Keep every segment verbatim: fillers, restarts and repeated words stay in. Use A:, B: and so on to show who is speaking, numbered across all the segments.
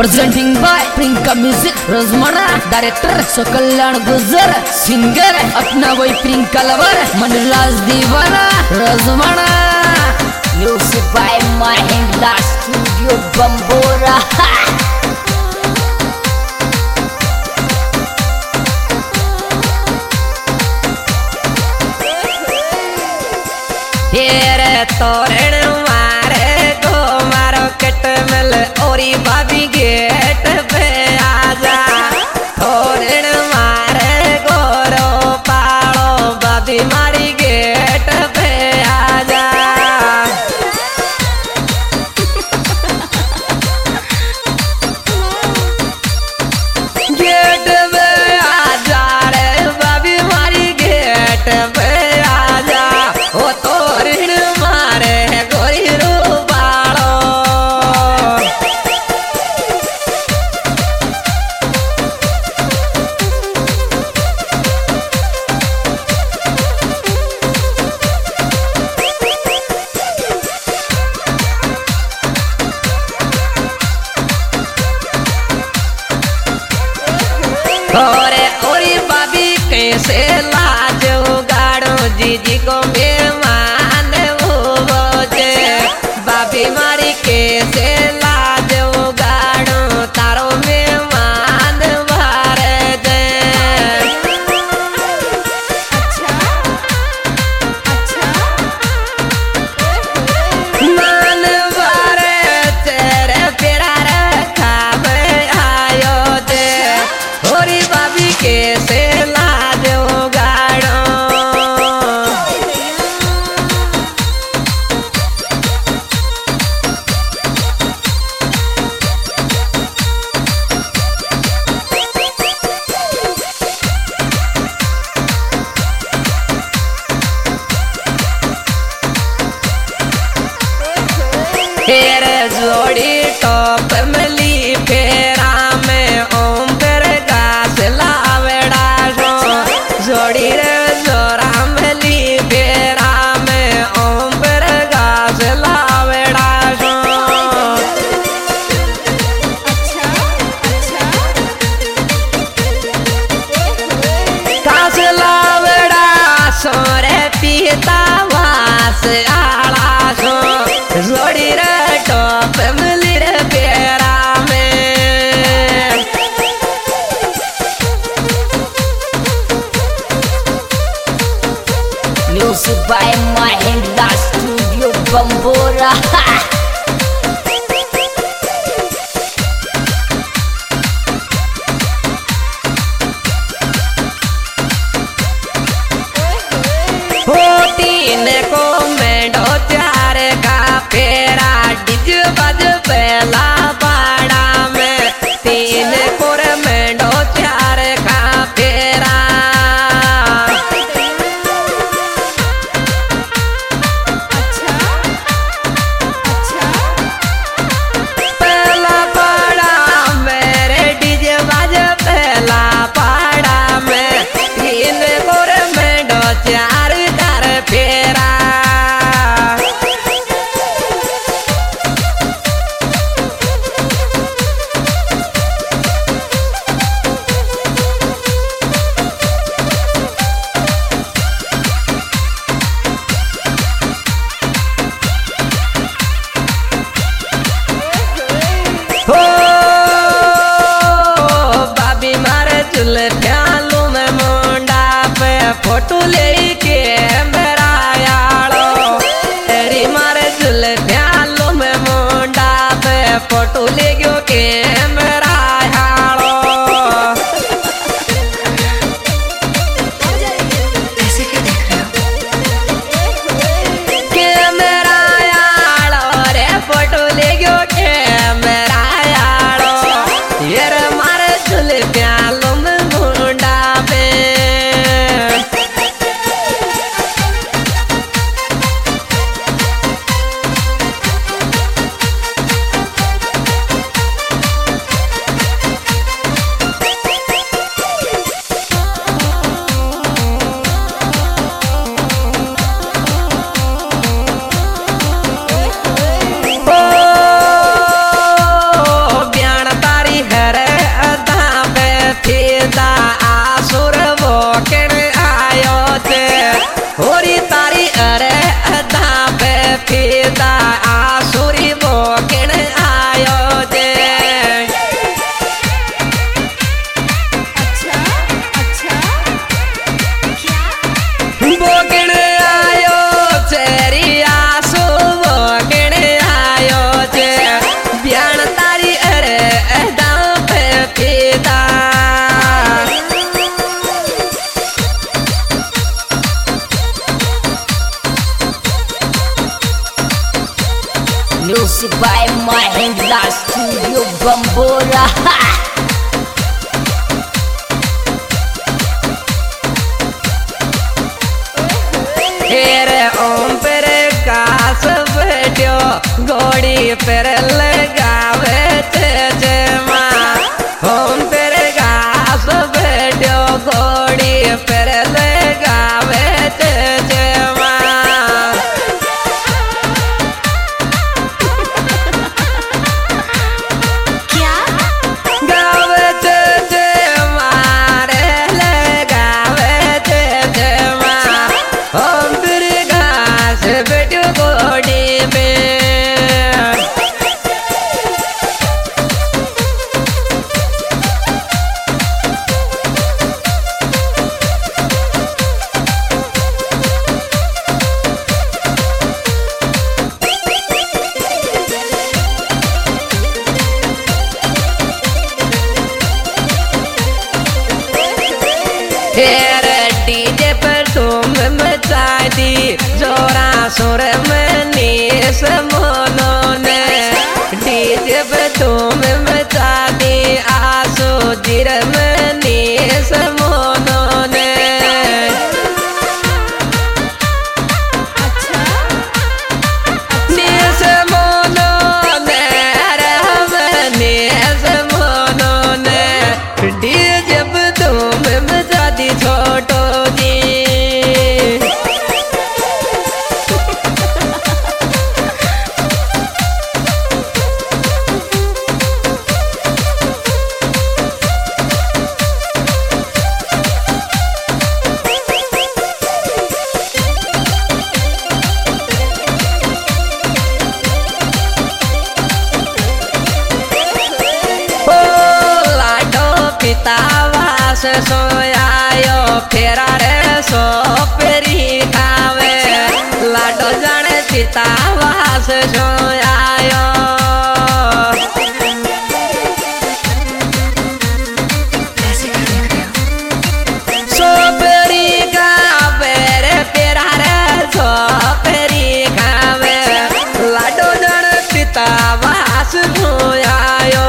A: Presenting by Prinka music Rajmana director सकल्याण Gujar singer अपना वही Prinka lover Manraj Deewana Rajmana
B: music by Mahindra studio Bambora.
C: तोरण मारे गो मारो कट मिल ओरी भाभी गेट पे आजा। तोरण मारे गोरो पालो भाभी मारी गेट पे आजा। गेट पे आजा रे भाभी मारी गेट पे आजा। ओ तोरण और ओरी भाभी कैसे लाज गाड़ो जीजी को मेहमान वो बोझे। भाभी मारी कैसे लाज गाड़ो तारो मेहमान भरे दे। अच्छा अच्छा मान भरे तेरे प्यार खावे आयो दे। ओरी भाभी कैसे लाज गाड़ो फेर जोड़ी टॉप मिली फेरा में ओम पर गाछ लावेड़ा जोड़ी रे जोरा मिली फेरा में ओम पर गाछ लावेड़ा। अच्छा अच्छा गाछ लावेड़ा सोरे पीता वास आला सो जोड़ी रे टॉप मिली रे फेरा में।
B: Music by Mahindra studio Bambora.
C: तीन को मेडो चार का फेरा डिज बज पहला पाड़ा में। तीन को मेडो चार का फेरा अच्छा अच्छा पहला पाड़ा मेरे डिज बज पहला पाड़ा में। तीन को मेडो चार फेरा हो भाभी मारे चुल प्यालू में मुंडा पे फोटो लेके मेरा यारो। तेरी मारे चुल प्यालू में मुंडा पे फोटो ले गयो के मेरा यारो।
A: ऐसे क्यों देख रहे हो?
C: के मेरा यारो रे फोटो ले गयो के मेरा यारो। ये रे मारे चुल प्यालू में मुंडा पे
B: Studio Bambora.
C: तेरे ओम पर कास बैठो घोड़ी पर लगावे चमा ओम पर कास बैठो घोड़ी पर लगावे चमा
B: क्या
C: गावे चमा रे लगावे चमा ओम पर कास बैठो घोड़ी पे फिर डीजे पर तुम मचा दी जोरा सुर में नीस मोनो ने डीजे पर तुम मचा दी आंसू जिर में नीस मोनो ने नीस मोनो ने रहम नीस मोनो ने डीजे पर तुम मचा दी छोटो जी ओ लाडो पिता वास सोयायो फेरा रे सो पेरी खावे लाडो जाने पिता वास सोयायो सो पेरी खावे रे फेरा रे सो पेरी खावे लाडो जाने पिता वास सोयायो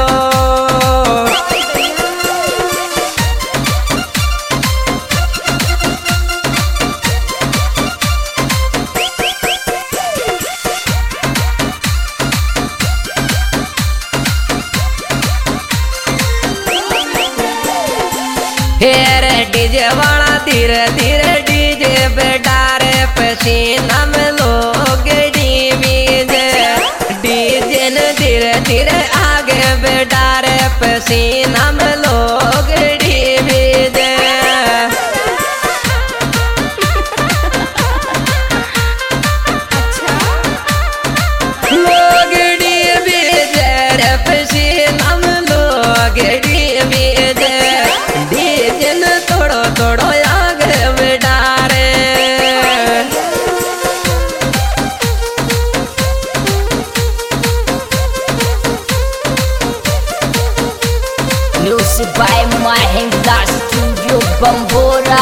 C: फिर डीजे वाला धीरे धीरे डीजे पे डारे पसीना में लोग डीजे डीजे ने धीरे धीरे आगे पे डारे पसीना में लोग डीजे लोग डीजे रे पसीना में लोग डीजे डीजे ने थोड़ो थोड़ो आगे बढ़ा रे
B: Music by Mahendra Studio Bambora.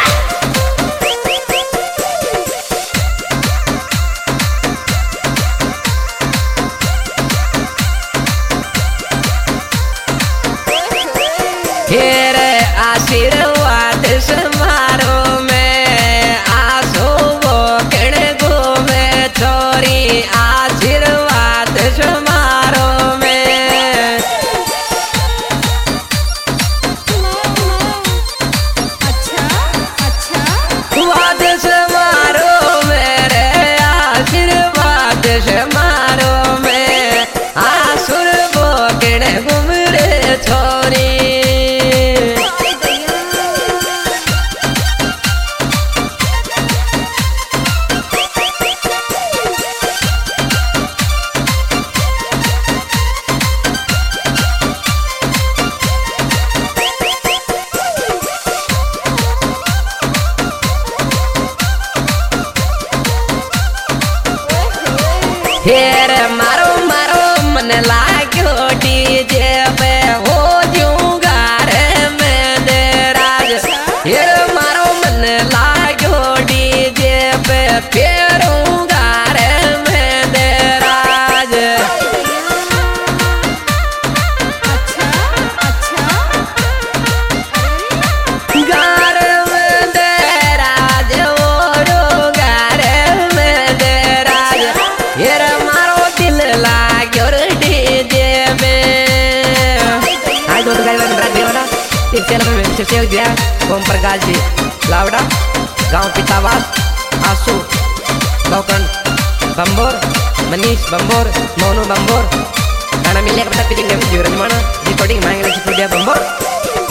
C: फिर आशीर्वाद समारोह में आसो वो किण घूमे छोरी आशीर्वाद समारोह में वाद समारोह में रे आशीर्वाद समारोह में आसुर वो किण घूम रे छोरी फिर मारो मारो मन लाग्यो डीजे पे हो जूंगा रे मैं दे राज फिर मारो मन लाग्यो डीजे पे फेरूंगा रे मैं दे राज से सहयोग दिया ओम प्रकाश जी लावड़ा, गांव पितावास, आसू गौकंड बंबोर, मनीष बंबोर, मोनू बंबोर, गाना मिलेगा पता पिटिंग में जीवन माना रिकॉर्डिंग मांगले से बंबोर।